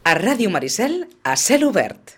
A Ràdio Maricel, a cel obert.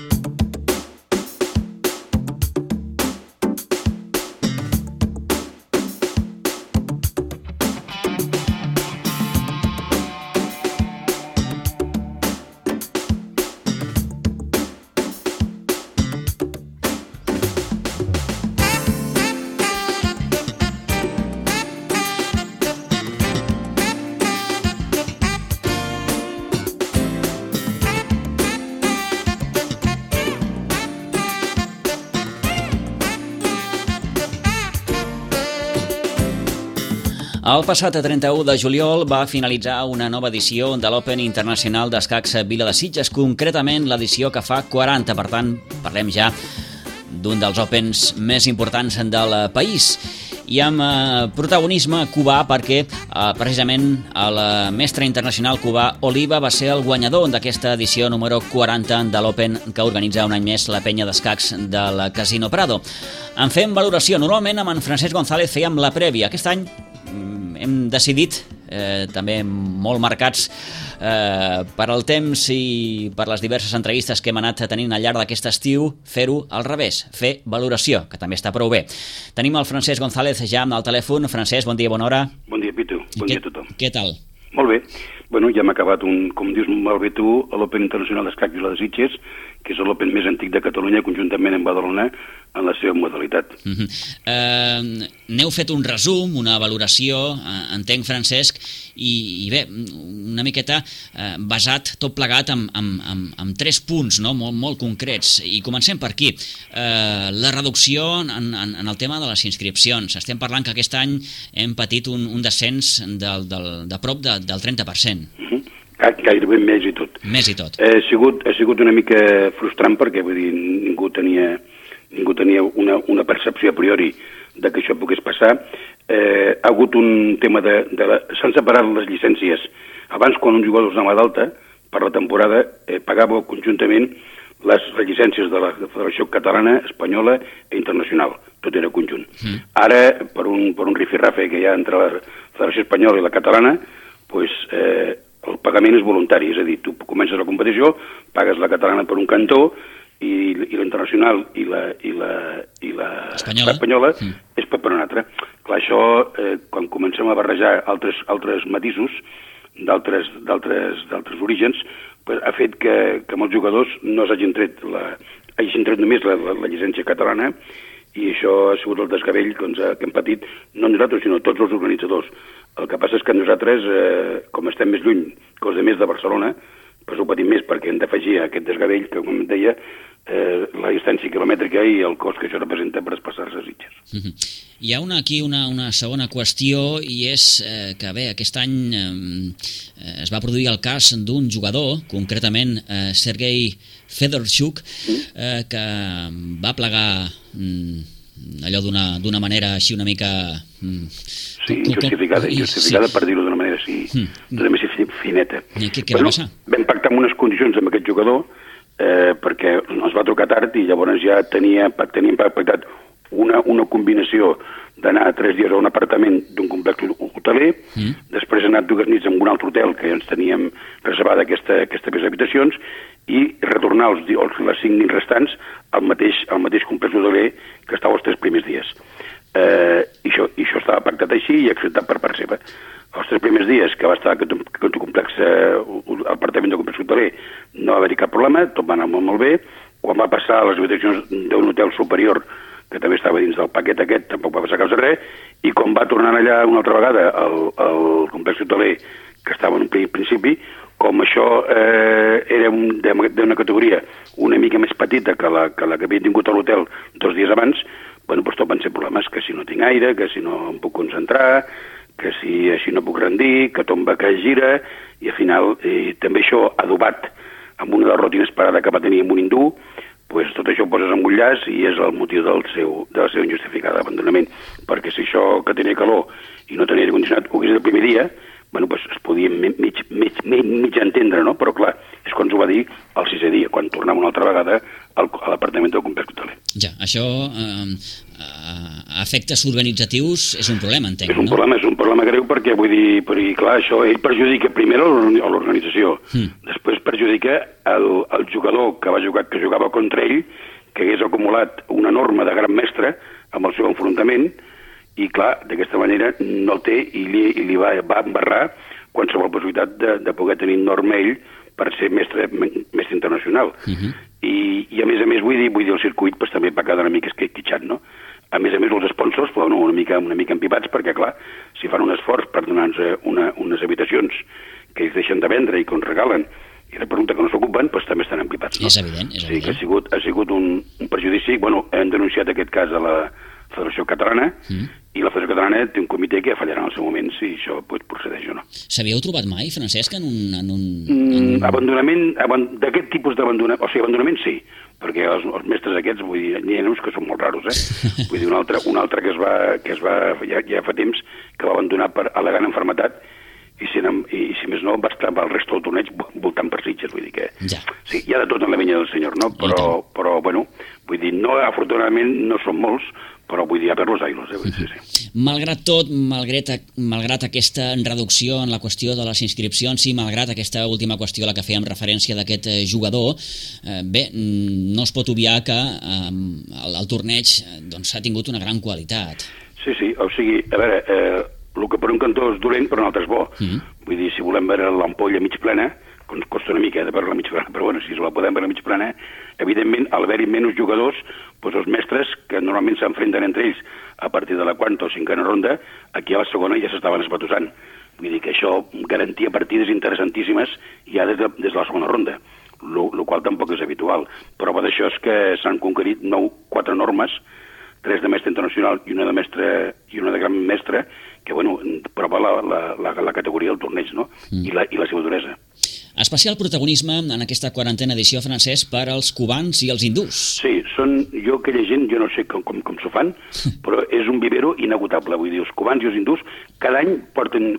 El passat 31 de juliol va finalitzar una nova edició de l'Open Internacional d'Escacs Vila de Sitges, concretament l'edició que fa 40, per tant, parlem ja d'un dels Opens més importants del país. I amb protagonisme cubà perquè precisament el mestre internacional cubà Oliva va ser el guanyador d'aquesta edició número 40 de l'Open que organitza un any més la penya d'escacs del Casino Prado. En fem valoració. Normalment amb en Francesc González fèiem la prèvia. Aquest any hem decidit, també molt marcats per al temps i per les diverses entrevistes que hem anat tenint al llarg d'aquest estiu, fer-ho al revés, fer valoració, que també està prou bé. Tenim el Francesc González ja al telèfon. Francesc, bon dia, bona hora. Bon dia, Pitu. Bon dia a tothom. Què tal? Molt bé. Bueno, ja hem acabat, com dius molt bé tu, l'Open Internacional d'Escacs Vila de Sitges, que és l'Open més antic de Catalunya, conjuntament amb Badalona, en la seva modalitat. N'heu fet un resum, una valoració, entenc, Francesc, i bé, una miqueta basat tot plegat amb 3 punts, no? molt concrets. I comencem per aquí. La reducció en el tema de les inscripcions. Estem parlant que aquest any hem patit un descens de prop del 30%. Gairebé més i tot. Més i tot. Ha sigut una mica frustrant perquè vull dir, ningú tenia una percepció a priori de que això pogués passar. Ha hagut un tema s'han separat les llicències. Abans, quan un jugador anava d'alta, per la temporada pagava conjuntament les llicències de la Federació Catalana, Espanyola i Internacional. Tot era conjunt. Ara, per un rifirrafe que hi ha entre la Federació Espanyola i la Catalana, el pagament és voluntari, és a dir, tu comences la competició, pagues la catalana per un cantó i la internacional i la espanyola és per un altre. Clar, això, quan comencem a barrejar altres matisos d'altres orígens, ha fet que molts jugadors no hagin tret només la llicència catalana, i això ha sigut el desgavell que hem patit, no nosaltres, sinó tots els organitzadors. El que passa és que nosaltres, com estem més lluny que els altres de Barcelona, ho patim més perquè hem d'afegir aquest desgavell que, com deia, la distància quilomètrica i el cost que això representa per desplaçar-se a Sitges. Hi ha aquí una segona qüestió, i és que, bé, aquest any es va produir el cas d'un jugador, concretament Sergei Fedorchuk, que va plegar allò d'una manera així una mica... Sí, injustificada per dir-ho d'una manera així, d'una més fineta. Què va passar? Vam pactar amb unes condicions amb aquest jugador perquè ens va trucar tard i llavors ja teníem pactat una combinació d'anar 3 dies a un apartament d'un complex hoteler, després anar 2 nits en un altre hotel que ja ens teníem reservada aquestes habitacions, i retornar les 5 nits restants al mateix complex hoteler que estava els 3 primers dies. I això estava pactat així i acceptat per part seva. Els 3 primers dies que va estar aquest complex, l'apartament del complex hoteler, no va haver-hi cap problema, tot va anar molt bé. Quan va passar a les habitacions d'un hotel superior, que també estava dins del paquet aquest, tampoc va passar cap de res, i quan va tornar allà una altra vegada al complex hoteler, que estava en un principi, com això era d'una categoria una mica més petita que la que havia tingut a l'hotel 2 dies abans, tot van ser problemes, que si no tinc aire, que si no em puc concentrar, que si així no puc rendir, que tomba, que gira, i al final també això adobat amb una derrota inesperada que va tenir amb un hindú, tot això ho poses en un llaç i és el motiu del seu injustificat abandonament, perquè si això que tenia calor i no tenia aire condicionat ho hagués el primer dia, es podia mig entendre, no? Però clar, és quan ens ho va dir el 6è dia, quan tornàvem una altra vegada a l'apartament del complex hoteler. Ja, això a efectes organitzatius és un problema, entenc, no? És un problema greu perquè, vull dir, clar, això ell perjudica primer a l'organització, després després perjudica el jugador que jugava contra ell, que hagués acumulat una norma de gran mestre amb el seu enfrontament, i clar, d'aquesta manera no el té i li va embarrar qualsevol possibilitat de poder tenir norma ell per ser mestre internacional. I a més, vull dir, el circuit pues, també va quedar una mica esquitxat, no? A més, els sponsors poden una mica empipats perquè, clar, si fan un esforç per donar-nos unes habitacions que ells deixen de vendre i que ens regalen i representa que no s'ocupen, doncs també estan empipats. No? És evident, és evident. Sí, que ha sigut un perjudici. Bueno, hem denunciat aquest cas a la Federació Catalana i la Federació Catalana té un comitè que fallarà en el seu moment si això procedeix o no. S'havíeu trobat mai, Francesc, en un... Abandonament, d'aquest tipus d'abandonament, o sigui, abandonament sí, perquè els mestres aquests, vull dir, n'hi ha uns que són molt raros, Vull dir, un altre que es va ja fa temps, que va abandonar per al·legant enfermetat, i si més no va estar el resto del torneig voltant per Sitges, vull dir que... Ja. Sí, hi ha de tot en la vinya del senyor, no? Però bueno, vull dir, no, afortunadament no són molts, però vull dir, a per los ailos, sí. Malgrat tot, malgrat aquesta reducció en la qüestió de les inscripcions i malgrat aquesta última qüestió a la que fèiem referència d'aquest jugador, bé, no es pot obviar que el torneig doncs, ha tingut una gran qualitat. Sí, o sigui, a veure, el que per un cantó és dolent, per un altre és bo. Vull dir, si volem veure l'ampolla mig plena, costa una mica de veure-la mig plena, però bueno, si la podem veure mig plena, evidentment, al haver-hi menys jugadors, doncs els mestres, que normalment s'enfrenten entre ells a partir de la quarta o cinquena ronda, aquí a la segona ja s'estaven esbatussant. Vull dir que això garantia partides interessantíssimes ja des de la segona ronda, el qual tampoc és habitual. Prova d'això és que s'han conquerit 4 normes, 3 de mestre internacional i una de gran mestre, que, bueno, prova la categoria del torneig, no? I la seva duresa. Especial protagonisme en aquesta 40a edició, Francesc, per als cubans i els hindús. Sí, aquella gent, jo no sé com s'ho fan, però és un vivero inagotable. Vull dir, els cubans i els hindús cada any porten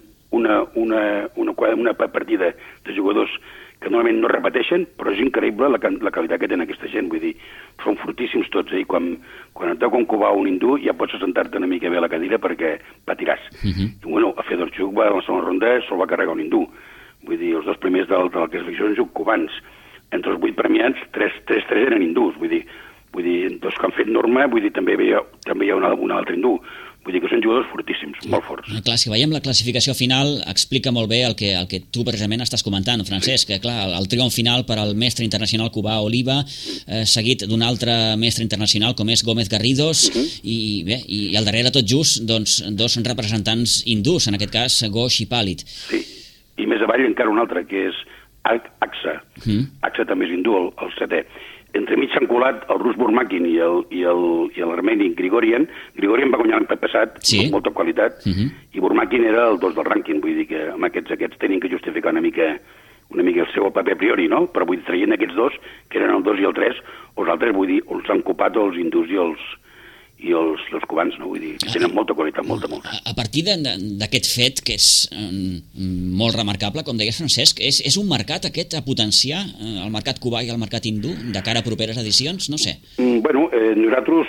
una partida de jugadors que normalment no repeteixen, però és increïble la qualitat que tenen aquesta gent. Vull dir, són fortíssims tots, i quan et toca un cubà o un hindú ja pots assentar-te una mica bé a la cadira perquè patiràs. I bueno, a Fedorchuk va a la segona ronda, se'l va carregar un hindú. Vull dir, els 2 primers de la classificació són cubans. Entre els 8 premiats, 3 eren hindús. Vull dir, 2 que han fet norma, vull dir, també hi ha un altre hindú. Vull dir que són jugadors fortíssims, molt forts. Clar, si veiem la classificació final, explica molt bé el que tu precisament estàs comentant, Francesc, que clar, el triomf final per al mestre internacional cubà Oliva, seguit d'un altre mestre internacional com és Gómez Garridos, i al darrere tot just, doncs, 2 representants hindús, en aquest cas Ghosh i Palit. Sí, i més avall encara un altre, que és Aksa. Aksa també és hindú, el 7è. Entremig s'han colat el rus Burmakin i l'armeni Grigorian. Grigorian va guanyar l'any passat, amb molta qualitat, i Burmakin era el 2 del rànquing. Vull dir que amb aquests tenien que justificar una mica el seu paper a priori, no? Però vull dir, traient aquests 2, que eren el 2 i el 3, els altres, vull dir, els han copat els hindús i els cubans, no? Vull dir, que tenen molta qualitat, molta. A partir d'aquest fet, que és molt remarcable, com deies, Francesc, és un mercat aquest a potenciar, el mercat cubà i el mercat hindú, de cara a properes edicions? No sé. Bueno, nosaltres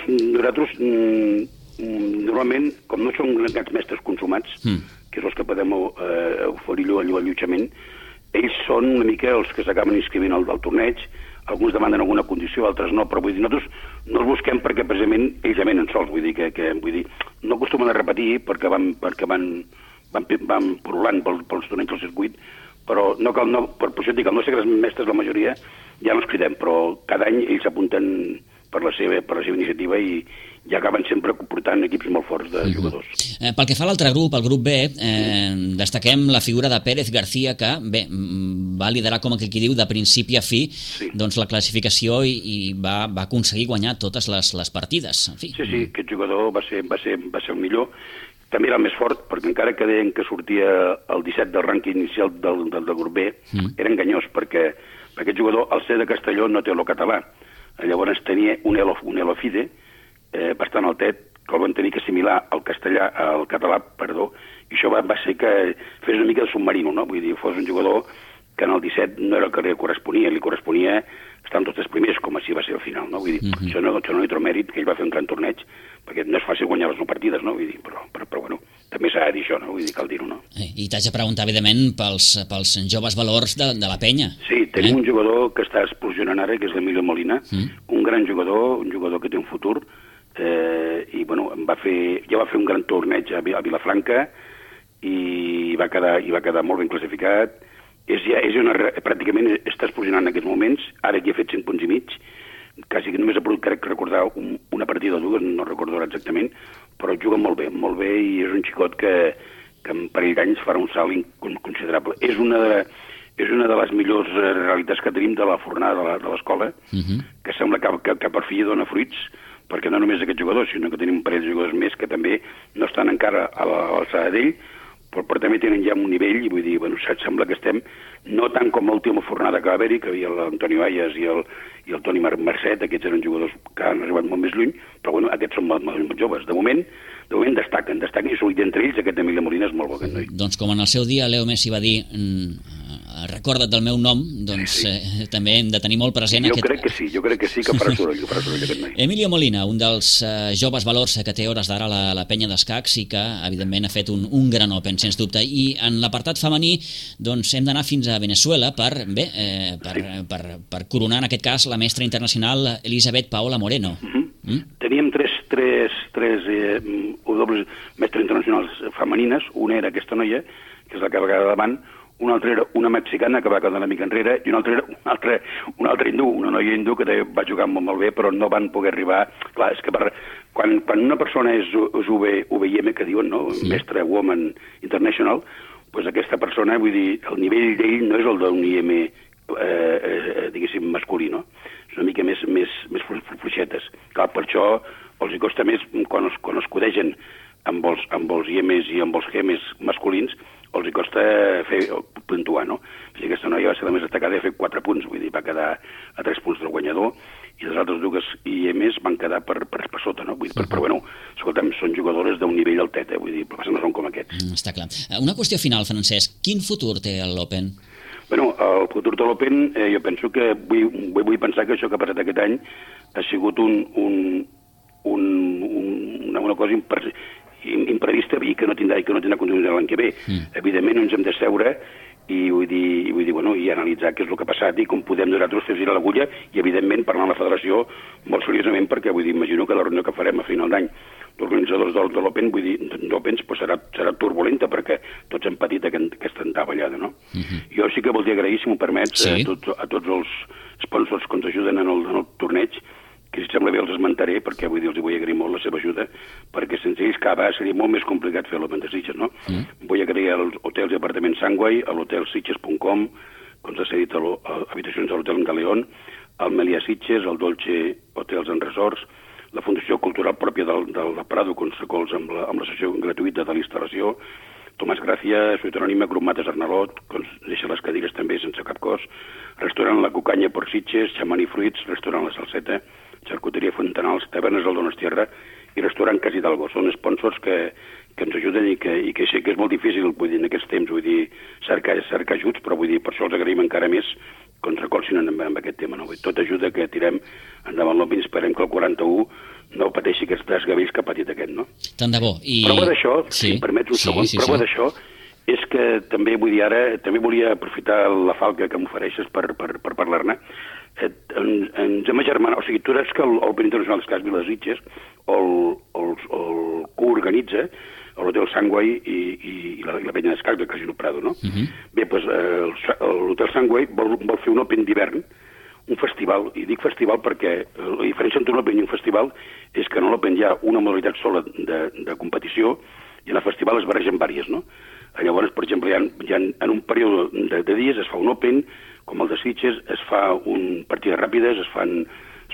normalment, com no som grans mestres consumats, que és els que podem oferir allotjament, ells són una mica els que s'acaben inscrivint al torneig. Alguns demanen alguna condició, altres no, però vull dir, nosaltres no els busquem perquè precisament ells ja venen sols, vull dir que no acostumen a repetir perquè van pul·lulant pels torneigs del circuit, però no cal, per això et dic, el nostre grans mestres, la majoria, ja no els cridem, però cada any ells s'apunten per la seva iniciativa i ja acaben sempre portant equips molt forts de jugadors. Pel que fa a l'altre grup, el grup B, destaquem la figura de Pérez García, que bé, va liderar, com qui diu, de principi a fi doncs la classificació i va aconseguir guanyar totes les partides. En fi. Sí, aquest jugador va ser el millor. També era el més fort, perquè encara que deien que sortia el 17 del rànquing inicial del grup B, era enganyós, perquè aquest jugador, al ser de Castelló, no té el català. Llavors tenia un elofide bastant altet, que el van tenir que assimilar al català, i això va ser que fes una mica de submarino, no? Vull dir, fos un jugador que en el 17 no era el que li corresponia estar en tots els primers, com així va ser al final, no? Vull dir, això no li trobo mèrit, que ell va fer un gran torneig, perquè no és fàcil guanyar les 9 partides, no? Vull dir, però bueno, també s'ha de dir això, no? Vull dir, cal dir-ho, no? I t'haig de preguntar, evidentment, pels joves valors de la penya. Sí, tenim un jugador que està explosionant ara, que és l'Emilio Molina, un gran jugador, un jugador que té un futur, i bueno, ja va fer un gran torneig a Vilafranca i va quedar molt ben classificat. Pràcticament està explosionant en aquests moments, ara ja ha fet 100 punts i mig, quasi que només ha pogut, crec, recordar una partida o dues, no recordo ara exactament, però juga molt bé i és un xicot que en parell d'anys farà un salt considerable. És una de les millors realitats que tenim de la fornada de l'escola, que sembla que per fi dona fruits, perquè no només aquest jugador, sinó que tenim un parell de jugadors més que també no estan encara a l'alçada d'ell, però també tenen ja un nivell, i vull dir, bueno, sembla que estem no tant com l'última fornada que va haver-hi, que hi havia l'Antoni Valles i el Toni Mercet, aquests eren jugadors que han arribat molt més lluny, però bueno, aquests són molt joves. De moment destaquen i solid entre ells, aquest Emilio Molina és molt bo, aquest noi. Doncs com en el seu dia Leo Messi va dir recorda't del meu nom, doncs també hem de tenir molt present jo crec que sí, que farà soroll aquest noi. Emilio Molina, un dels joves valors que té hores d'ara la penya d'escacs i que evidentment ha fet un gran Open, sens dubte. I en l'apartat femení doncs hem d'anar fins a Venezuela per coronar en aquest cas la mestra internacional Elisabeth Paola Moreno. Teníem tres dobles mestres internacionals femenines. Una era aquesta noia, que és la que va quedar davant, una altra era una mexicana que va quedar una mica enrere i una altra era una altra hindú, una noia hindú que va jugar molt bé, però no van poder arribar. Clar, és que quan una persona és UVM, que diuen, no? Mestre Woman International, doncs aquesta persona, vull dir, el nivell d'ell no és el d'un IM, diguéssim, masculí, no? És una mica més fluixetes. Clar, per això els hi costa més, quan es codegen amb els IMs i amb els GMs masculins, els hi costa puntuar, no? Aquesta noia va ser la més destacada i ha fet 4 punts, vull dir, va quedar a 3 punts del guanyador, i les altres dues IMs van quedar per sota, no? Vull dir, però bueno, escolta'm, són jugadores d'un nivell altet, vull dir, però no són com aquests. Està clar. Una qüestió final, Francesc, quin futur té l'Open? Bueno, el futur de l'Open, jo penso que vull pensar que això que ha passat aquest any ha sigut una cosa imprevista i que no tindrà continuïtat l'any que ve. Evidentment ens hem de seure i vull dir, bueno, i analitzar què és el que ha passat i com podem nosaltres fer girar l'agulla i evidentment parlar amb la federació molt seriosament, perquè vull dir, imagino que la reunió que farem a final d'any d'organitzadors de l'Open, vull dir, d'Opens, serà turbulenta perquè tots hem patit aquesta entavellada, no? Jo sí que voldria agrair, si m'ho permets, a tots els sponsors que ens ajuden en el torneig, que si sembla bé els esmentaré, perquè vull dir, els vull agrair molt la seva ajuda, perquè sense ells cada seria molt més complicat fer l'Open de Sitges, no? Vull agrair als hotels i apartaments Sangway, a l'hotel sitges.com, que ens ha cedit a habitacions de l'hotel Galeón, al Melià Sitges, al Dolce Hotels and Resorts, la Fundació Cultural pròpia del Prado, que ens recolza amb la sessió gratuïta de l'instal·lació, Tomàs Gràcia, Societat Anònima, Grup Mates Arnalot, que ens deixa les cadires també sense cap cost, restaurant La Cucanya per Sitges, Xamani Fruits, restaurant La Salseta, Xarcuteria Fontanals, Tavernes del Donostierra i restaurant Cas Hidalgo. Són sponsors que ens ajuden i que sé que és molt difícil, vull dir, en aquests temps, vull dir, cercar ajuts, però vull dir, per això els agraïm encara més que ens recolzin amb aquest tema, no? Tot ajuda que tirem endavant l'Open, esperem que el 41 no pateixi aquests desgavells que ha patit aquest, no? Tant de bo. Prova d'això, si em permets un segon, prova d'això és que també vull dir ara, també volia aprofitar la falca que m'ofereixes per parlar-ne. Ens hem agermanat, o sigui, tu saps que l'Open Internacional d'Escacs Vila de Sitges el coorganitza l'Hotel Sangway i la penya d'escacs del Casino Prado, no? Bé, doncs l'Hotel Sangway vol fer un Open d'hivern, un festival, i dic festival perquè la diferència entre un Open i un festival és que en l'Open hi ha una modalitat sola de competició i en el festival es barregen vàries, no? Llavors, per exemple, en un període de dies es fa un Open, com el de Sitges, es fa un partides ràpides, es fan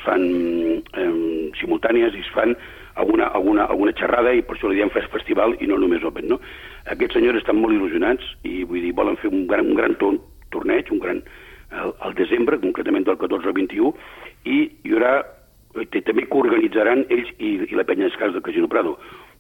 simultànies i es fan alguna xerrada, i per això li diem festival i no només Open, no? Aquests senyors estan molt il·lusionats i vull dir, volen fer un gran torneig, al desembre, concretament del 14 al 21, i hi haurà, també coorganitzaran ells i la penya d'escacs del Casino Prado.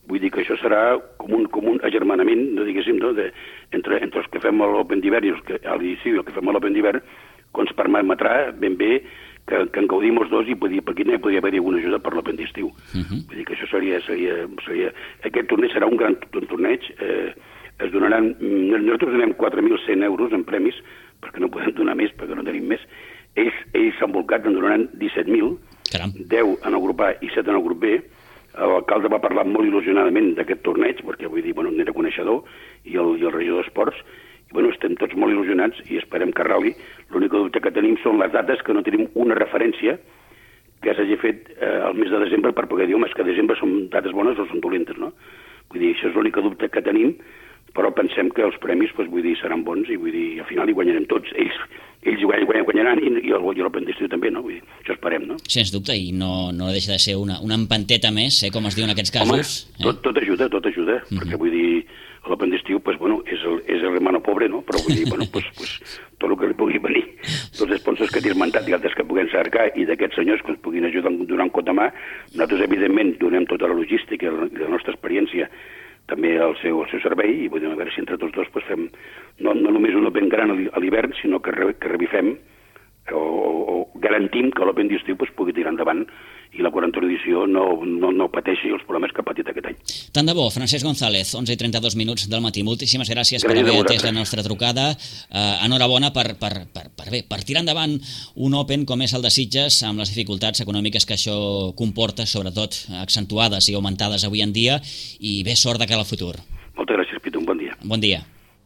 Vull dir que això serà com un agermanament, no diguéssim, no, entre els que fem l'Open d'hivern i a l'estiu i el que fem l'Open d'hivern, que ens permetrà ben bé que en gaudim els dos i per aquí també podria haver alguna ajuda per l'Open d'estiu. Vull dir que això seria... Aquest torneig serà un gran torneig. Es donaran... Nosaltres donem 4.100 euros en premis, perquè no podem donar més, perquè no tenim més. Ells s'han volcat, en donaran 17.000, 10 en el grup A i 7 en el grup B. L'alcalde va parlar molt il·lusionadament d'aquest torneig, perquè vull dir, n'era coneixedor, i el regidor d'Esports, i estem tots molt il·lusionats i esperem que rali. L'únic dubte que tenim són les dates, que no tenim una referència que s'hagi fet al mes de desembre per poder dir, home, és que desembre són dates bones o són dolentes, no? Vull dir, això és l'únic dubte que tenim, però pensem que els premis, vull dir, seran bons i vull dir, al final hi guanyarem tots. Ells guanyaran i l'Open d'estiu també, no? Vull dir, això esperem, no? Sens dubte, i no deixa de ser una empanteta més, com es diu en aquests casos. Home, tot ajuda, perquè vull dir, l'Open d'estiu, és el hermano pobre, no? Però vull dir, tot el que li pugui venir, tots els sponsors que t'he esmentat i altres que puguem cercar i d'aquests senyors que ens puguin ajudar a donar un cop de mà, nosaltres, evidentment, donem tota la logística i la nostra experiència també al seu servei i podem veure si entre tots dos fem no només un Open gran a l'hivern, sinó que revifem o garantim que l'Open d'estiu pugui tirar endavant i la 40a edició no pateixi els problemes que ha patit aquest any. Tant de bo, Francesc González, 11:32 del matí. Moltíssimes gràcies per haver atès la nostra trucada. Enhorabona per tirar endavant un Open com és el de Sitges, amb les dificultats econòmiques que això comporta, sobretot accentuades i augmentades avui en dia, i bé, sort de cara al futur. Moltes gràcies, Pitu, un bon dia. Bon dia.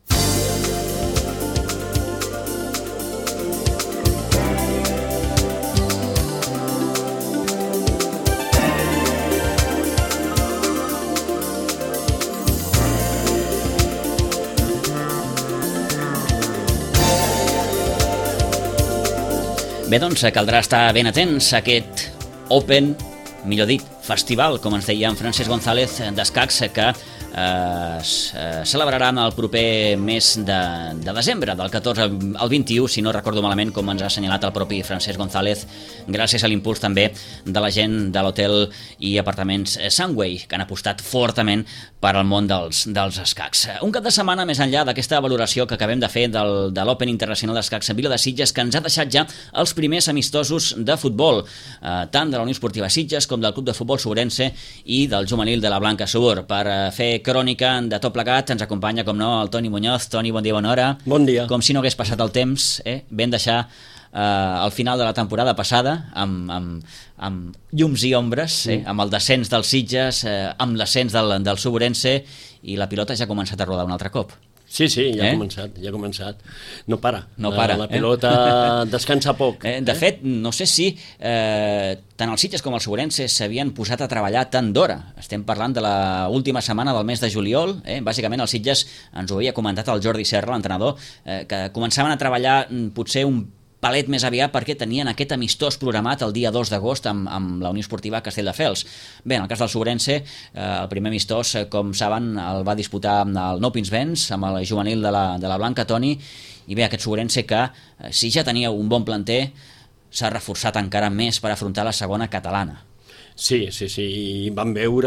Bé, doncs, caldrà estar ben atents a aquest Open, millor dit, festival, com ens deia en Francesc González, d'escacs, que es celebraran el proper mes de desembre, del 14 al 21, si no recordo malament, com ens ha assenyalat el propi Francesc González, gràcies a l'impuls també de la gent de l'hotel i apartaments Sunway, que han apostat fortament per al món dels escacs. Un cap de setmana més enllà d'aquesta valoració que acabem de fer de l'Open Internacional d'Escacs a Vila de Sitges, que ens ha deixat ja els primers amistosos de futbol, tant de la Unió Esportiva Sitges com del Club de Futbol Sobrense i del juvenil de la Blanca Subur. Per fer crònica de tot plegat ens acompanya, com no, el Toni Muñoz. Toni, bon dia, bona hora. Bon dia. Com si no hagués passat el temps, vam deixar al final de la temporada passada amb llums i ombres, amb el descens dels Sitges, amb l'ascens del Suburense, i la pilota ja ha començat a rodar un altre cop. Sí, ja ha començat. No para. La pilota descansa poc. De fet, no sé si tant els Sitges com els Suburense s'havien posat a treballar tant d'hora. Estem parlant de la última setmana del mes de juliol. Bàsicament, els Sitges, ens ho havia comentat el Jordi Serra, l'entrenador, que començaven a treballar potser un palet més aviat perquè tenien aquest amistós programat el dia 2 d'agost amb la Unió Esportiva Castelldefels. Bé, en el cas del Suburense, el primer amistós, com saben, el va disputar el Nou Pinsbens amb el juvenil de la Blanca, Toni, i bé, aquest Suburense que, si ja tenia un bon planter, s'ha reforçat encara més per afrontar la segona catalana. Sí, i vam veure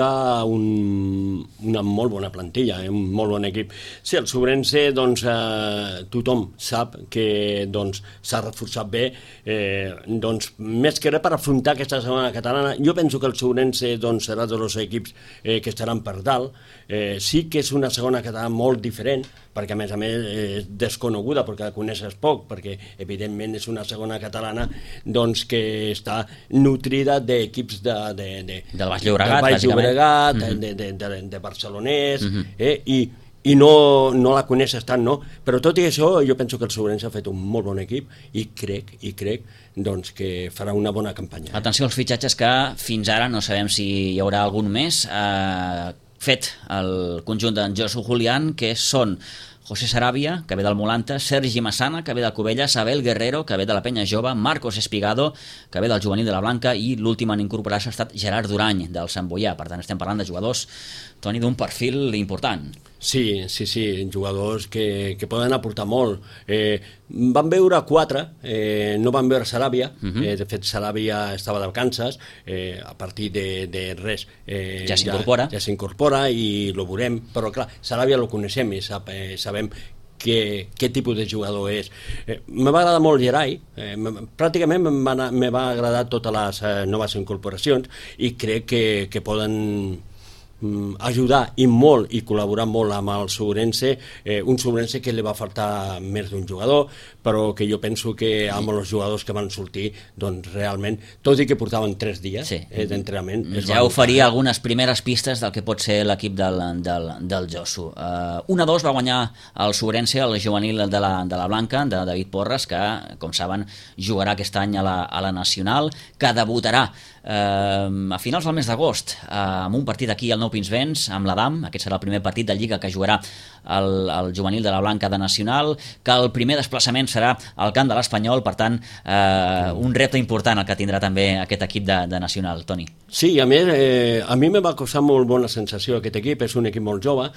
una molt bona plantilla, un molt bon equip. Sí, el Suburense, doncs, tothom sap que s'ha reforçat bé, més que res per afrontar aquesta segona catalana. Jo penso que el Suburense serà dels equips que estaran per dalt. Sí que és una segona catalana molt diferent, perquè a més és desconeguda, perquè la coneixes poc, perquè evidentment és una segona catalana que està nutrida d'equips del Baix Llobregat, de barcelonès, i no la coneixes tant, no? Però tot i això, jo penso que el Suburense ha fet un molt bon equip i crec que farà una bona campanya. Atenció als fitxatges que fins ara no sabem si hi haurà algun més fet el conjunt d'en Josu Julián, que són José Sarabia, que ve del Molanta, Sergi Massana, que ve del Cubelles, Abel Guerrero, que ve de la Penya Jove, Marcos Espigado, que ve del juvenil de la Blanca, i l'últim en incorporar-se ha estat Gerard Durany, del Sant Boià. Per tant, estem parlant de jugadors, Toni, d'un perfil important. Sí, jugadors que poden aportar molt. Van veure 4, no van veure Saràbia, de fet Saràbia estava de vacances, a partir de res ja s'incorpora i lo veurem, però clar, Saràbia lo coneixem i sabem què tipus de jugador és. Me va agradar molt Gerai, pràcticament me va agradar totes les noves incorporacions i crec que poden ajudar i molt i col·laborar molt amb el Sobrense, un Sobrense que li va faltar més d'un jugador, però que jo penso que amb els jugadors que van sortir, doncs realment, tot i que portaven 3 dies d'entrenament, ja oferia algunes primeres pistes del que pot ser l'equip del Josu. 1-2 va guanyar el Sobrense, el juvenil de la Blanca, de David Porres, que, com saben, jugarà aquest any a la Nacional, que debutarà a finals del mes d'agost amb un partit aquí al Nou Pinsbens amb l'Adam. Aquest serà el primer partit de Lliga que jugarà el juvenil de la Blanca de Nacional, que el primer desplaçament serà al camp de l'Espanyol, per tant un repte important el que tindrà també aquest equip de Nacional. Toni. Sí, a més, a mi me va causar molt bona sensació aquest equip, és un equip molt jove,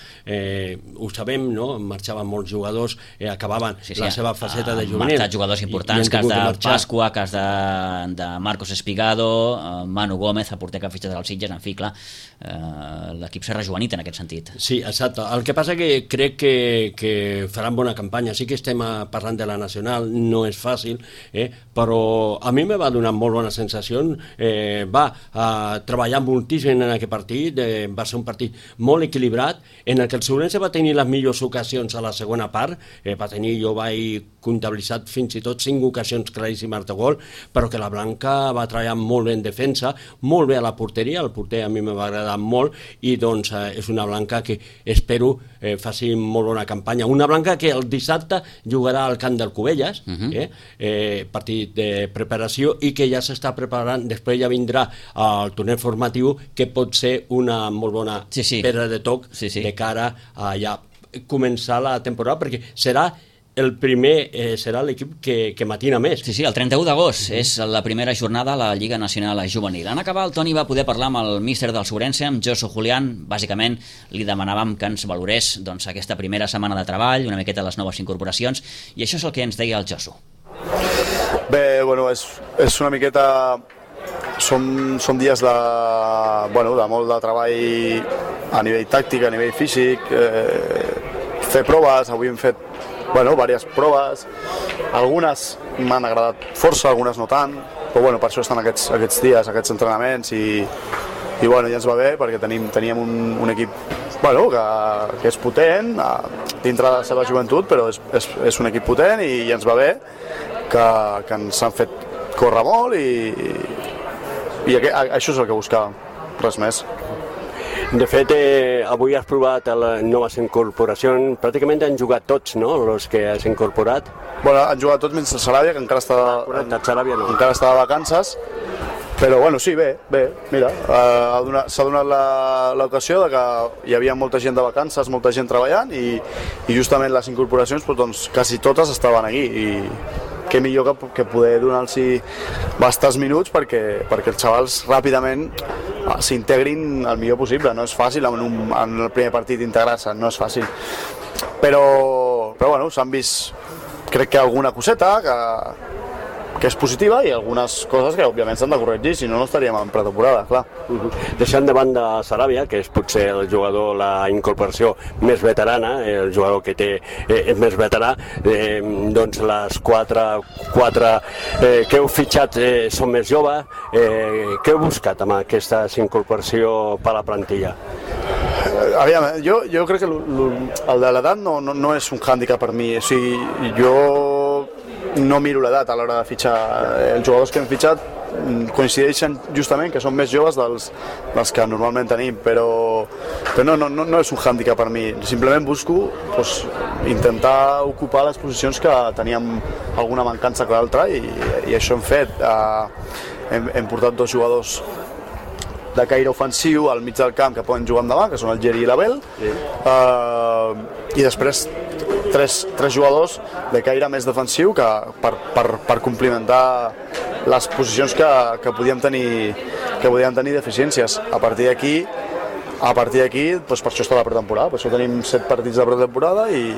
ho sabem, no? Marxaven molts jugadors, acabaven la seva faceta de juvenil. Han marxat jugadors importants, cas de Pasqua, cas de Marcos Espigado, Manu Gómez, el porter que ha fitxat als Sitges, en fi, clar, l'equip s'ha rejuvenit en aquest sentit. Sí, exacte. El que passa que crec que faran bona campanya. Sí que estem parlant de la Nacional, no és fàcil, però a mi me va donar molt bones sensacions. Va treballar moltíssim en aquest partit, va ser un partit molt equilibrat, en el que el Sobrense va tenir les millors ocasions a la segona part, jo vaig comptabilitzar fins i tot 5 ocasions claríssimes de gol, però que la Blanca va treballar molt bé en defensa, molt bé a la porteria, el porter a mi me va agradar molt, i doncs és una Blanca que espero faci molt bona campanya. Una Blanca que el dissabte jugarà al camp del Cubelles, partit de preparació, i que ja s'està preparant, després ja vindrà el torneig formatiu, que pot ser una molt bona pedra de toc de cara a ja començar la temporada, perquè serà el primer, serà l'equip que matina més. Sí, el 31 d'agost és la primera jornada a la Lliga Nacional Juvenil. En acabar, el Toni va poder parlar amb el míster del Sobrense, amb Josu Julián. Bàsicament, li demanàvem que ens valorés aquesta primera setmana de treball, una miqueta les noves incorporacions, i això és el que ens deia el Josu. Bé, bueno, és una miqueta... Són dies de molt de treball a nivell tàctic, a nivell físic, fer proves. Avui hem fet diverses proves, algunes m'han agradat força, algunes no tant, però per això estan aquests dies, aquests entrenaments, i ja ens va bé, perquè teníem un equip que és potent dintre de la seva joventut, però és un equip potent, i ens va bé que ens han fet córrer molt, i això és el que buscàvem, res més. De fet, avui has provat les noves incorporacions, pràcticament han jugat tots, no?, els que has incorporat. Han jugat tots menys el Saràbia, que encara està de vacances, però sí, bé, mira, s'ha donat l'ocasió de que hi havia molta gent de vacances, molta gent treballant, i justament les incorporacions, doncs, quasi totes estaven aquí, i què millor que poder donar-los bastants minuts perquè els xavals ràpidament s'integrin el millor possible. No és fàcil en el primer partit integrar-se, no és fàcil. Però s'han vist, crec que alguna coseta que és positiva, i algunes coses que òbviament s'han de corregir, si no estaríem en pretemporada, clar. Deixant de banda Saràbia, que és potser el jugador, la incorporació més veterana, el jugador que és més veterà, doncs les quatre que heu fitxat són més joves. Què heu buscat amb aquesta incorporació per a la plantilla? Aviam, jo crec que el de l'edat no és un hàndicap per mi. O sigui, jo no miro l'edat a l'hora de fitxar. Els jugadors que hem fitxat coincideixen justament que són més joves dels que normalment tenim, però no és un hàndicap per mi. Simplement busco intentar ocupar les posicions que teníem alguna mancança que l'altra, i això hem fet. Hem portat 2 jugadors de caire ofensiu al mig del camp que poden jugar endavant, que són el Geri i l'Abel, i després 3 jugadors de caire més defensiu per complementar les posicions que podíem tenir deficiències. A partir d'aquí a partir d'aquí, doncs per això està la pretemporada, per això tenim 7 partits de pretemporada i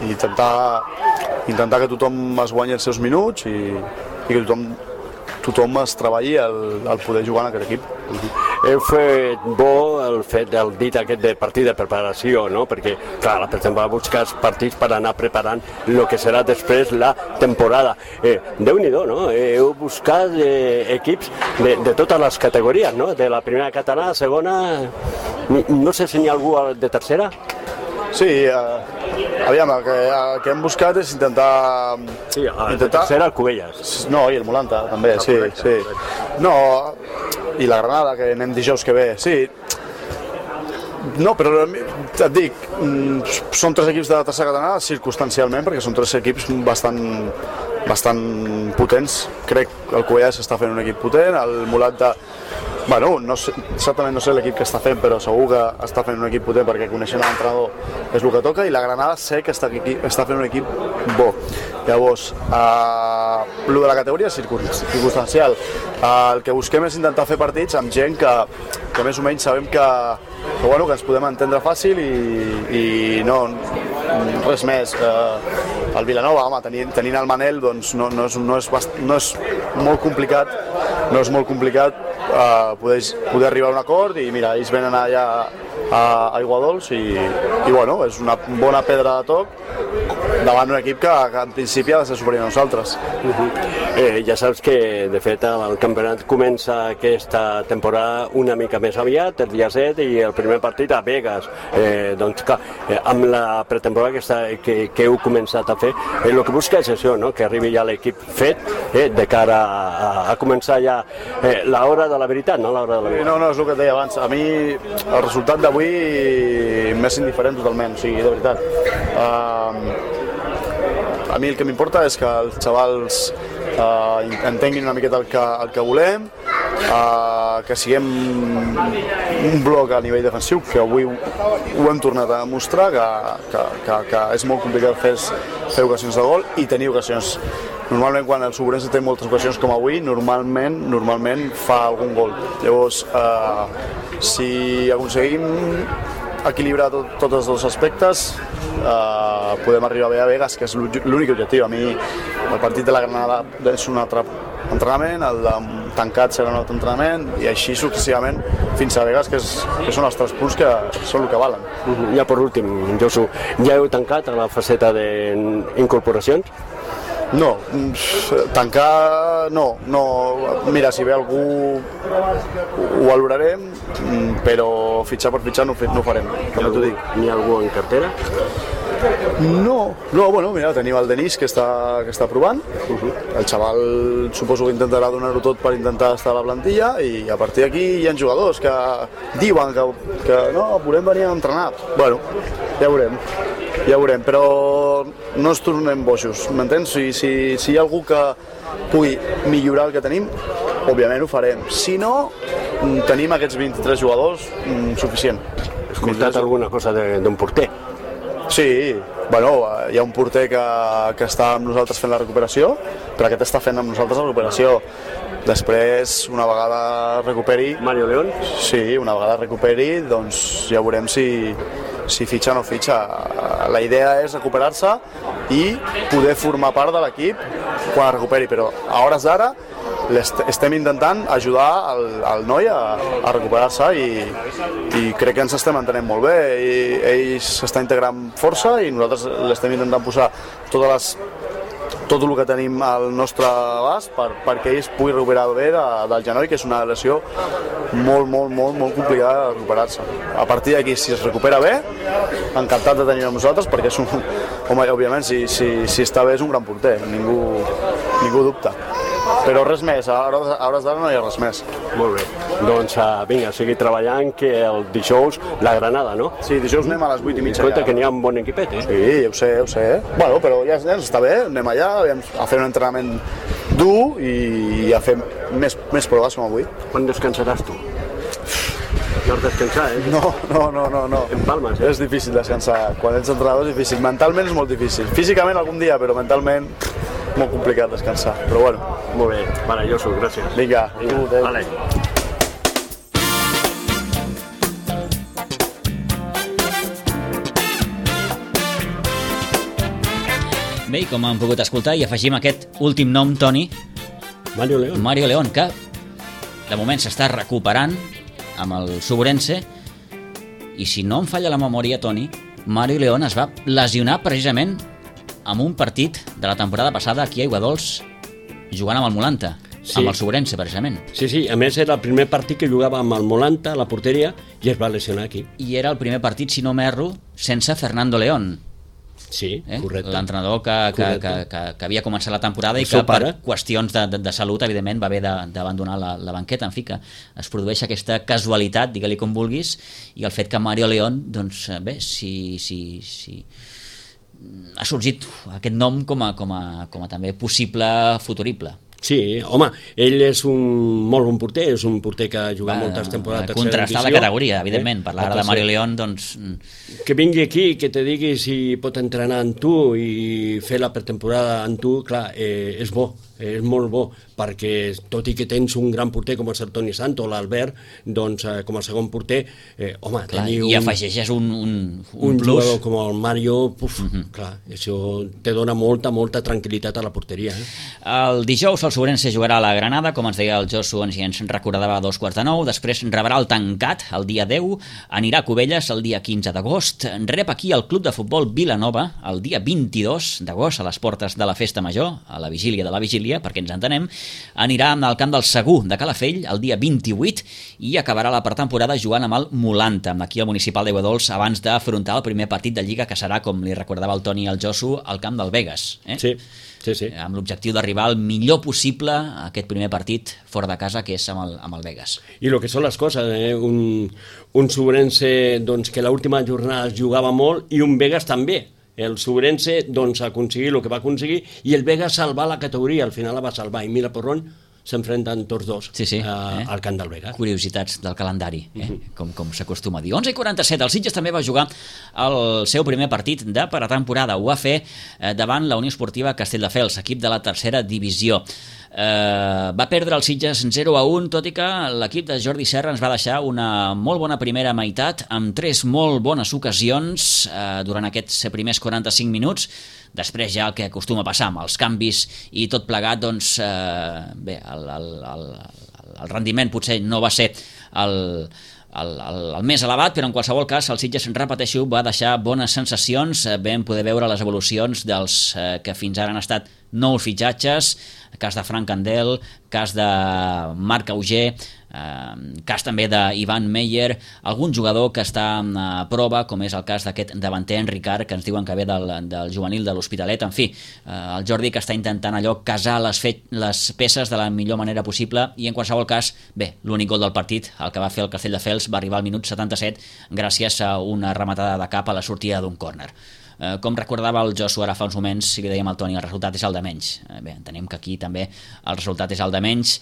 intentar que tothom es guanyi els seus minuts i que tothom es treballi al poder jugar en aquest equip. Heu fet bo el fet del dit aquest de partit de preparació, no? Perquè, clar, la pretemporada busques partits per anar preparant el que serà després la temporada. Déu-n'hi-do, no? Heu buscat equips de totes les categories, no? De la primera catalana, segona... No sé si n'hi ha algú de tercera? Sí, aviam, el que hem buscat és intentar... Sí, de tercera el Cubelles. No, i el Molanta, també, sí, sí. No, i la Granada, que anem dijous que ve, sí. No, però et dic, són 3 equips de la tercera catalana circumstancialment, perquè són 3 equips bastant potents. Crec que el Cubelles està fent un equip potent, el Molanta... Bueno, exactament no sé l'equip que està fent, però segur que està fent un equip potent perquè coneixent l'entrenador és el que toca, i la Granada sé que està fent un equip bo. Llavors, el de la categoria és circumstancial. El que busquem és intentar fer partits amb gent que més o menys sabem que ens podem entendre fàcil i no res més. El Vilanova, home, tenint el Manel, doncs no és molt complicat poder arribar a un acord i mira, ells venen allà a Aiguadols i bueno, és una bona pedra de toc davant d'un equip que en principi ha de ser superior a nosaltres. Ja saps que de fet el campionat comença aquesta temporada una mica més aviat, el dia 7, i el primer partit a Vegas. Doncs clar, amb la pretemporada que heu començat a fer, el que busca és això, no? Que arribi ja l'equip fet de cara a començar ja l'hora de la veritat, no l'hora de la veritat. No, és el que et deia abans. A mi el resultat d'avui m'és indiferent totalment, o sigui, de veritat. A mi el que m'importa és que els xavals entenguin una miqueta el que volem, que siguem un bloc a nivell defensiu, que avui ho hem tornat a demostrar, que és molt complicat fer ocasions de gol i tenir ocasions. Normalment quan el Sobrense té moltes ocasions com avui, normalment fa algun gol. Llavors, si aconseguim equilibrar tots els dos aspectes, podem arribar bé a Vegas, que és l'únic objectiu. A mi el partit de la Granada és un altre entrenament, el de tancat serà un altre entrenament i així successivament fins a Vegas, que són els 3 punts que són el que valen. Ja per últim, Josu, ja heu tancat a la faceta d'incorporacions? No, tancar no. Mira, si ve algú ho valorarem, però fitxar per fitxar no ho farem. N'hi ha algú en cartera? No, bueno, mira, tenim el Denis que està provant. El xaval suposo que intentarà donar-ho tot per intentar estar a la plantilla i a partir d'aquí hi ha jugadors que diuen que no, volem venir a entrenar. Bueno, ja veurem, però no ens tornem bojos, m'entens? Si hi ha algú que pugui millorar el que tenim, òbviament ho farem. Si no, tenim aquests 23 jugadors suficient. Has escoltat alguna cosa d'un porter? Sí, bueno, hi ha un porter que està amb nosaltres fent la recuperació, però aquest està fent amb nosaltres la recuperació. Després, una vegada recuperi... Mario León? Sí, una vegada recuperi, doncs ja veurem si fitxa o no fitxa. La idea és recuperar-se i poder formar part de l'equip quan es recuperi, però a hores d'ara estem intentant ajudar el noi a recuperar-se i crec que ens estem entenent molt bé. Ell s'està integrant força i nosaltres l'estem intentant posar tot el que tenim al nostre abast perquè ell es pugui recuperar bé del genoll, que és una lesió molt complicada de recuperar-se. A partir d'aquí, si es recupera bé, encantat de tenir-lo amb nosaltres, perquè és home, òbviament, si està bé és un gran porter, ningú dubta. Però res més, a hores d'ara no hi ha res més. Molt bé, doncs vinga, seguir treballant, que el dijous la Granada, no? Sí, dijous anem a les 8:30. Escolta, que n'hi ha un bon equipet, Sí, ho sé. Bueno, però ja està bé, anem allà a fer un entrenament dur i a fer més proves com avui. Quan descansaràs tu? No has descansar, No. En palmes, És difícil descansar. Quan ets entrenador és difícil. Mentalment és molt difícil. Físicament algun dia, però mentalment molt complicat descansar. Però bueno. Molt bé. Vale, Josu, gràcies. Vinga. Vale. Bé, i com han pogut escoltar, i afegim aquest últim nom, Toni, Mario León. Mario León, que de moment s'està recuperant amb el Subrense, i si no em falla la memòria, Toni, Mario León es va lesionar precisament en un partit de la temporada passada aquí a Aiguadols, jugant amb el Molanta, Sí. amb el Subrense, precisament. Sí, a més era el primer partit que jugava amb el Molanta a la porteria i es va lesionar aquí. I era el primer partit, si no m'erro, sense Fernando León. Sí, correcte. L'entrenador que havia començat la temporada i El que seu per pare. qüestions de salut, evidentment, va haver d'abandonar la banqueta. En fi, que es produeix aquesta casualitat, digue-li com vulguis, i el fet que Mario León, doncs bé, si ha sorgit aquest nom com a també possible futurible. Sí, home, ell és un molt bon porter, és un porter que ha jugat moltes temporades a tercera divisió. Contrastar la categoria, evidentment, parlar ara de Mario León, doncs... Que vingui aquí, que te digui si pot entrenar amb tu i fer la pretemporada amb tu, clar, és bo, és molt bo, perquè tot i que tens un gran porter com és el Toni Santo o l'Albert, doncs com a segon porter, home, clar, tenir i afegeixes un un plus. jugador com el Mario, clar, això te dona molta tranquil·litat a la porteria. El dijous el Subrense jugarà a la Granada, com ens deia el Josu, ens recordava a 2:45, després rebrà el Tancat el dia 10, anirà a Cubelles el dia 15 d'agost, rep aquí el Club de Futbol Vilanova el dia 22 d'agost a les portes de la Festa Major, a la vigília de la vigília, perquè ens entenem, anirà al camp del Segur de Calafell el dia 28 i acabarà la pretemporada jugant amb el Molanta, aquí al municipal d'Aiguadols, abans d'afrontar el primer partit de Lliga, que serà, com li recordava el Toni i el Josu, al camp del Vegas. Sí. Amb l'objectiu d'arribar el millor possible a aquest primer partit fora de casa, que és amb el Vegas. I el que són les coses, un Subrense doncs, que l'última jornada es jugava molt i un Vegas també. El Subrense doncs, aconseguir el que va aconseguir i el Vegas salvar la categoria, al final la va salvar, i mira Porrón s'enfrenten tots dos al camp del Vegas. Curiositats del calendari, com s'acostuma a dir. 11:47, el Sitges també va jugar el seu primer partit de pretemporada. Ho va fer davant la Unió Esportiva Castelldefels, equip de la tercera divisió. Va perdre el Sitges 0-1, tot i que l'equip de Jordi Serra ens va deixar una molt bona primera meitat amb 3 molt bones ocasions durant aquests primers 45 minuts. Després ja el que acostuma a passar amb els canvis i tot plegat, doncs bé, el rendiment potser no va ser el més elevat, però en qualsevol cas el Sitges, repeteixo, va deixar bones sensacions. Vam poder veure les evolucions dels que fins ara han estat nous fitxatges, cas de Frank Candel, cas de Marc Auger, cas també d'Ivan Meyer, algun jugador que està a prova, com és el cas d'aquest davanter en Ricard, que ens diuen que ve del juvenil de l'Hospitalet. En fi, el Jordi, que està intentant allò casar les peces de la millor manera possible, i en qualsevol cas, bé, l'únic gol del partit, el que va fer el Castelldefels, va arribar al minut 77 gràcies a una rematada de cap a la sortida d'un córner. Com recordava el Josu ara fa uns moments, si li dèiem al Toni, el resultat és el de menys. Bé, entenem que aquí també el resultat és el de menys,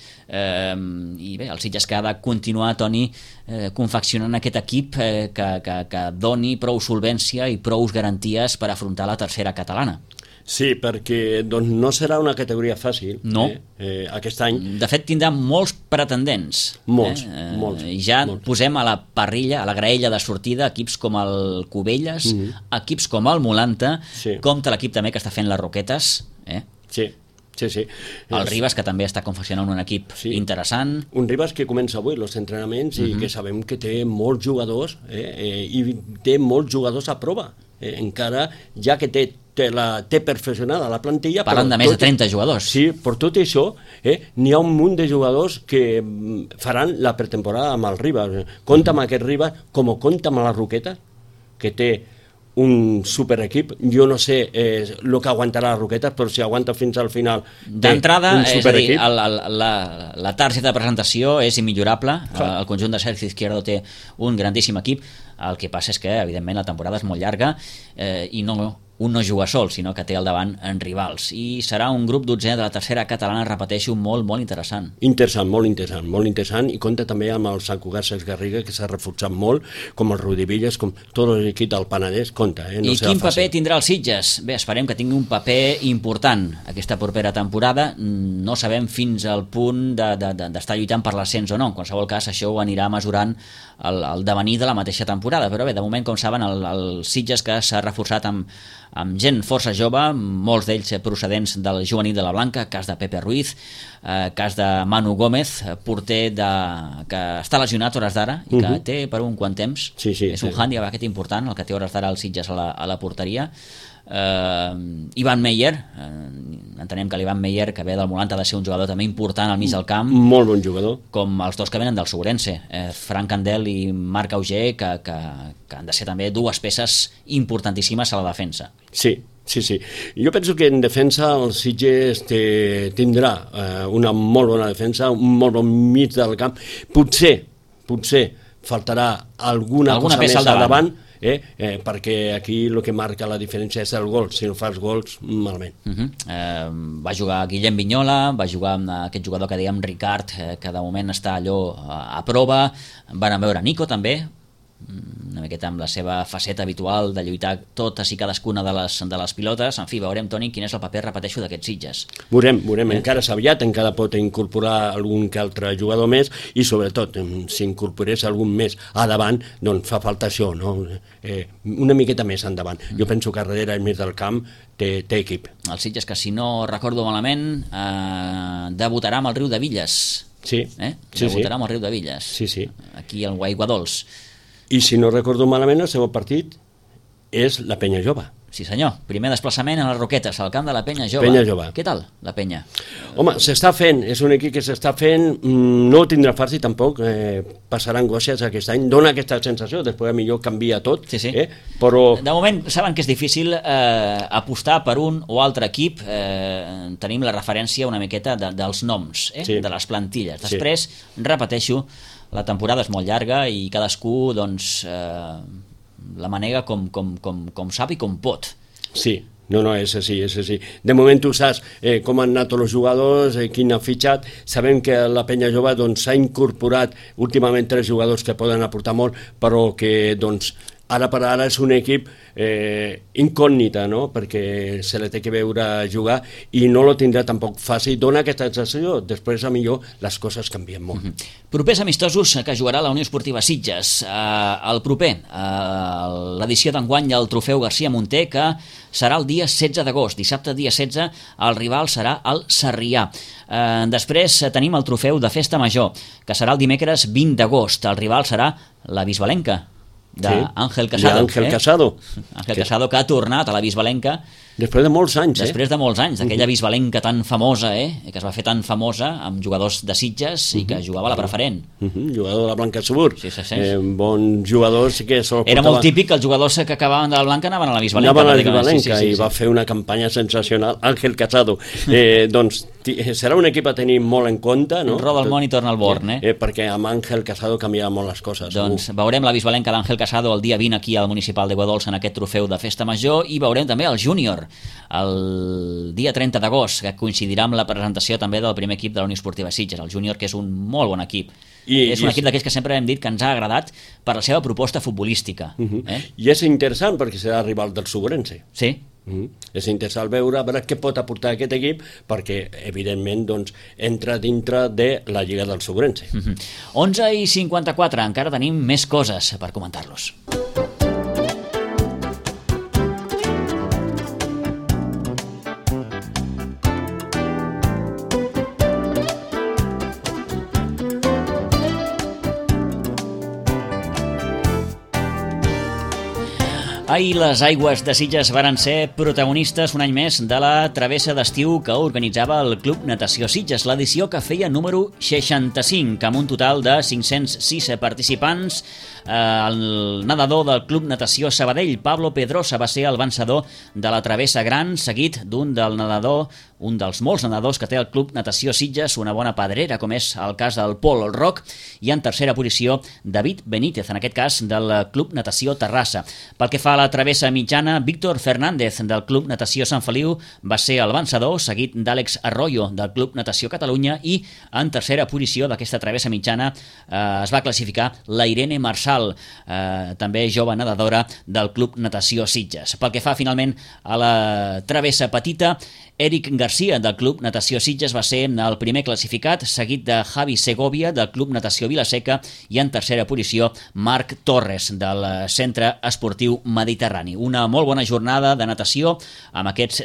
i bé, el Sitges que ha de continuar, Toni, confeccionant aquest equip que doni prou solvència i prous garanties per afrontar la tercera catalana. Sí, perquè doncs, no serà una categoria fàcil aquest any. De fet, tindrà molts pretendents. Molts. Ja posem a la parrilla, a la graella de sortida, equips com el Cubelles, equips com el Molanta, compta l'equip també que està fent les Roquetes. Sí. El Ribas, que també està confeccionant un equip interessant. Un Ribas que comença avui els entrenaments i que sabem que té molts jugadors i té molts jugadors a prova. Encara, ja que té perfeccionada la plantilla... Parlen de més de 30 jugadors. Sí, per tot això, n'hi ha un munt de jugadors que faran la pretemporada amb el Ribas. Compta amb aquest Ribas, com compta amb la Roqueta, que té un superequip. Jo no sé el que aguantarà la Roqueta, però si aguanta fins al final d'entrada, és a dir, la targeta de presentació és immillorable. El conjunt de Sergio Izquierdo té un grandíssim equip. El que passa és que, evidentment, la temporada és molt llarga i un no juga sol, sinó que té al davant en rivals. I serà un grup 12 de la tercera catalana, repeteixo, molt interessant. Molt interessant, i compta també amb el Sant Cugat Cesc Garriga, que s'ha reforçat molt, com el Rudi Villas, com tot l'equip del Penedès, compta. No. I quin paper tindrà el Sitges? Bé, esperem que tingui un paper important aquesta propera temporada. No sabem fins al punt d'estar lluitant per l'ascens o no. En qualsevol cas, això ho anirà mesurant el devenir de la mateixa temporada. Però bé, de moment, com saben, el Sitges, que s'ha reforçat amb amb gent força jove, molts d'ells procedents del juvenil de la Blanca, cas de Pepe Ruiz, cas de Manu Gómez, porter que està lesionat hores d'ara i que té per un quant temps. És un hàndicap aquest important, el que té hores d'ara el Sitges a la porteria. Ivan Meyer, entenem que l'Ivan Meyer, que ve del Molanta, ha de ser un jugador també important al mig del camp, molt bon jugador, com els dos que venen del Segurense, Frank Candel i Marc Auger, que han de ser també dues peces importantíssimes a la defensa. Sí. Jo penso que en defensa el Sitges tindrà una molt bona defensa, un molt bon mig del camp. Potser faltarà alguna cosa més al davant, perquè aquí el que marca la diferència és el gol. Si no fas gols, malament. Va jugar Guillem Vignola, va jugar amb aquest jugador que dèiem Ricard, que de moment està allò a prova. Van veure Nico també, una miqueta amb la seva faceta habitual de lluitar totes i cadascuna de les pilotes. En fi, veurem, Toni, quin és el paper, repeteixo, d'aquests Sitges. Veurem, encara és aviat, encara pot incorporar algun que altre jugador més, i sobretot, si incorporés algun més a davant, doncs fa falta això, no? Una miqueta més endavant. Jo penso que darrere el mig del camp té equip. El Sitges, que si no recordo malament, debutarà amb el Riu de Villes. Debutarà amb el Riu de Villes. Aquí al Guaiguadols. I si no recordo malament, el seu partit és la Penya Jove. Sí senyor, primer desplaçament a les Roquetes, al camp de la Penya Jove. Penya Jove. Què tal, la Penya? Home, s'està fent, és un equip que s'està fent, no ho tindrà fàcil tampoc, passarà angoixes aquest any, dona aquesta sensació, després millor canvia tot, però... De moment saben que és difícil apostar per un o altre equip, tenim la referència una miqueta dels noms, de les plantilles. Després, repeteixo, la temporada és molt llarga i cadascú doncs, la manega com sap i com pot. Sí, no, és així. De moment tu saps com han anat els jugadors, quin ha fitxat. Sabem que la Penya Jove s'ha incorporat últimament 3 jugadors que poden aportar molt, però que ara per ara és un equip incògnita, no? Perquè se la té que veure jugar i no lo tindrà tampoc fàcil. Dona aquesta sensació, després a millor les coses canvien molt. Propers amistosos que jugarà la Unió Esportiva Sitges. El proper, l'edició d'enguany del Trofeu García Munté, que serà el dia 16 d'agost. Dissabte, dia 16, el rival serà el Sarrià. Després tenim el Trofeu de Festa Major, que serà el dimecres 20 d'agost. El rival serà la Bisbalenca, d'Àngel Casado. Àngel Casado, que ha tornat a la Bisbalenca després de molts anys. Després de molts anys, d'aquella Bisbalenca tan famosa, que es va fer tan famosa amb jugadors de Sitges i que jugava a la preferent. Jugador de la Blanca Subur. Bon jugador, sí que era molt típic que els jugadors que acabaven de la Blanca anaven a la Bisbalenca. Anaven a la Bisbalenca i va fer una campanya sensacional. Àngel Casado. Doncs serà un equip a tenir molt en compte, no? Roda el món i torna al Born, perquè amb Àngel Casado canviarà molt les coses. Doncs veurem la Bisbalenca d'Àngel Casado el dia 20 aquí al Municipal de Guadols en aquest Trofeu de Festa Major, i veurem també el Júnior el dia 30 d'agost, que coincidirà amb la presentació també del primer equip de la Unió Esportiva Sitges, el Júnior, que és un molt bon equip. És un equip d'aquells que sempre hem dit que ens ha agradat per la seva proposta futbolística. I és interessant perquè serà rival del Segurense. Sí. És interessant veure què pot aportar aquest equip, perquè evidentment entra dintre de la Lliga del Segurense. 11:54, encara tenim més coses per comentar-los. Ahir les aigües de Sitges varen ser protagonistes un any més de la travessa d'estiu que organitzava el Club Natació Sitges, l'edició que feia número 65, amb un total de 506 participants. El nedador del Club Natació Sabadell, Pablo Pedrosa, va ser el vencedor de la travessa gran, seguit un dels molts nedadors que té el Club Natació Sitges, una bona pedrera, com és el cas del Pol Roc, i en tercera posició David Benítez, en aquest cas del Club Natació Terrassa. Pel que fa a la travessa mitjana, Víctor Fernández del Club Natació Sant Feliu va ser el vencedor, seguit d'Àlex Arroyo del Club Natació Catalunya, i en tercera posició d'aquesta travessa mitjana es va classificar la Irene Marsal, també jove nedadora del Club Natació Sitges. Pel que fa finalment a la travessa petita, Eric García Garcia, del Club Natació Sitges, va ser el primer classificat, seguit de Javi Segovia, del Club Natació Vilaseca, i en tercera posició Marc Torres, del Centre Esportiu Mediterrani. Una molt bona jornada de natació amb aquests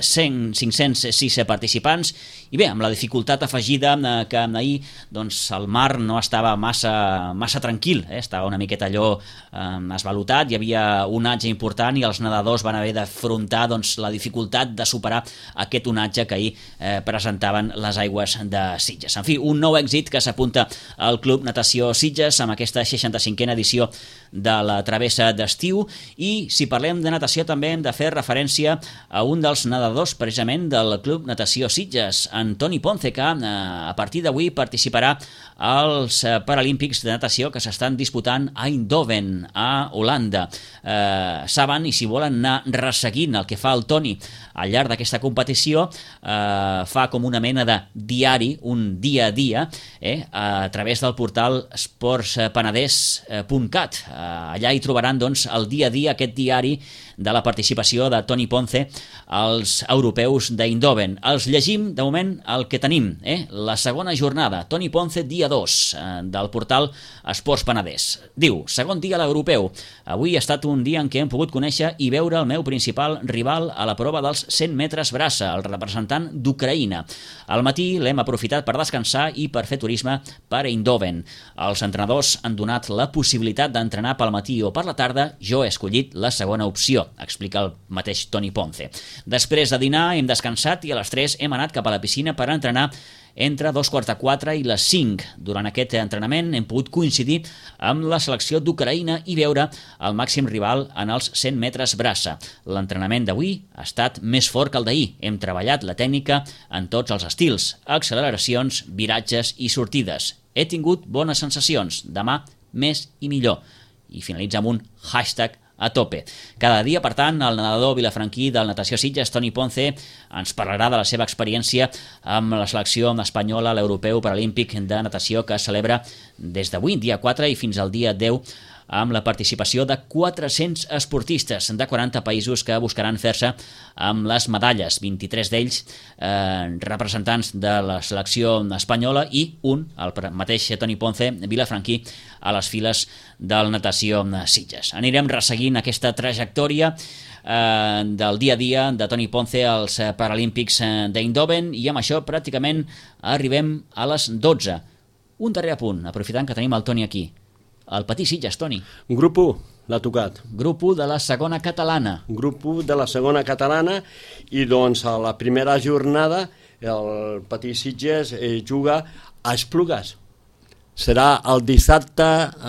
506 participants i bé, amb la dificultat afegida que ahir el mar no estava massa tranquil, estava una miqueta allò esvalotat, hi havia un onatge important i els nedadors van haver d'afrontar la dificultat de superar aquest onatge que ahir presentaven les aigües de Sitges. En fi, un nou èxit que s'apunta al Club Natació Sitges amb aquesta 65a edició de la travessa d'estiu. I si parlem de natació també hem de fer referència a un dels nedadors precisament del Club Natació Sitges, en Toni Ponce, que a partir d'avui participarà als Paralímpics de natació que s'estan disputant a Eindhoven, a Holanda. Saben, i si volen anar resseguint el que fa el Toni al llarg d'aquesta competició, fa com una mena de diari, un dia a dia, a través del portal sportspenedès.cat. Allà hi trobaran el dia a dia, aquest diari de la participació de Toni Ponce als europeus d'Eindhoven. Els llegim, de moment, el que tenim, la segona jornada, Toni Ponce, dia 2, del portal Esports Penedès. Diu, segon dia a l'europeu. Avui ha estat un dia en què hem pogut conèixer i veure el meu principal rival a la prova dels 100 metres braça, el representant d'Ucraïna. Al matí l'hem aprofitat per descansar i per fer turisme per Eindhoven. Els entrenadors han donat la possibilitat d'entrenar pel matí o per la tarda, jo he escollit la segona opció, explica el mateix Toni Ponce. Després de dinar hem descansat i a les 3 hem anat cap a la piscina per entrenar entre 2:45 i les 5. Durant aquest entrenament hem pogut coincidir amb la selecció d'Ucraïna i veure el màxim rival en els 100 metres braça. L'entrenament d'avui ha estat més fort que el d'ahir. Hem treballat la tècnica en tots els estils, acceleracions, viratges i sortides. He tingut bones sensacions. Demà més i millor. I finalitza amb un hashtag a tope. Cada dia, per tant, el nedador vilafranquí del Natació Sitges, Toni Ponce, ens parlarà de la seva experiència amb la selecció espanyola a l'Europeu Paralímpic de Natació que es celebra des d'avui, dia 4, i fins al dia 10, amb la participació de 400 esportistes de 40 països que buscaran fer-se amb les medalles, 23 d'ells representants de la selecció espanyola i un, el mateix Toni Ponce, vilafranquí, a les files del Natació Sitges. Anirem resseguint aquesta trajectòria del dia a dia de Toni Ponce als Paralímpics d'Eindhoven i amb això pràcticament arribem a les 12. Un darrer apunt, aprofitant que tenim el Toni aquí. El Petit Sitges, Toni. Grup 1, l'ha tocat. Grup 1 de la segona catalana. Grup 1 de la segona catalana i a la primera jornada el Petit Sitges juga a Esplugues. Serà el dissabte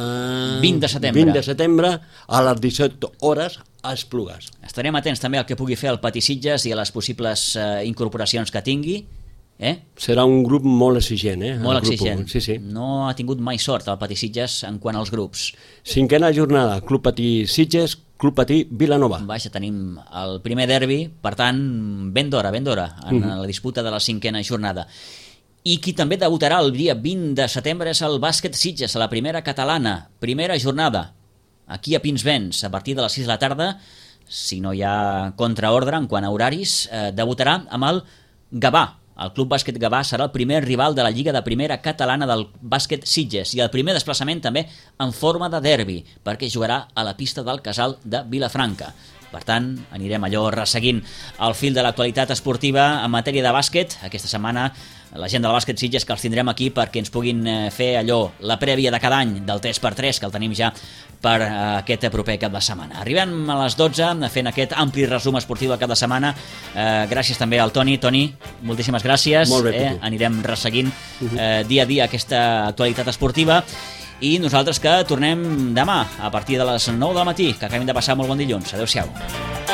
20 de setembre a les 17 hores a Esplugues. Estarem atents també al que pugui fer el Petit Sitges i a les possibles incorporacions que tingui. Serà un grup molt exigent, molt exigent. Sí. No ha tingut mai sort el Petit Sitges en quant als grups. 5a jornada, Club Petit Sitges, Club Petit Vilanova. Vaja, tenim el primer derbi, per tant, ben d'hora en la disputa de la 5a jornada. I qui també debutarà el dia 20 de setembre és el Bàsquet Sitges, a la primera catalana, primera jornada, aquí a Pinsbens, a partir de les 6 de la tarda, si no hi ha contraordre en quant a horaris, debutarà amb el Gavà. El Club Bàsquet Gavà serà el primer rival de la Lliga de Primera Catalana del Bàsquet Sitges i el primer desplaçament també en forma de derbi, perquè jugarà a la pista del Casal de Vilafranca. Per tant, anirem allò resseguint el fil de l'actualitat esportiva en matèria de bàsquet. Aquesta setmana la gent del Bàsquet Sitges que els tindrem aquí perquè ens puguin fer allò, la prèvia de cada any del 3x3, que el tenim ja per aquest proper cap de setmana. Arribem a les 12 fent aquest ampli resum esportiu del cap de setmana. Gràcies també al Toni. Toni, moltíssimes gràcies. Molt bé, anirem resseguint dia a dia aquesta actualitat esportiva i nosaltres que tornem demà a partir de les 9 del matí, que acabem de passar molt bon dilluns. Adéu-siau.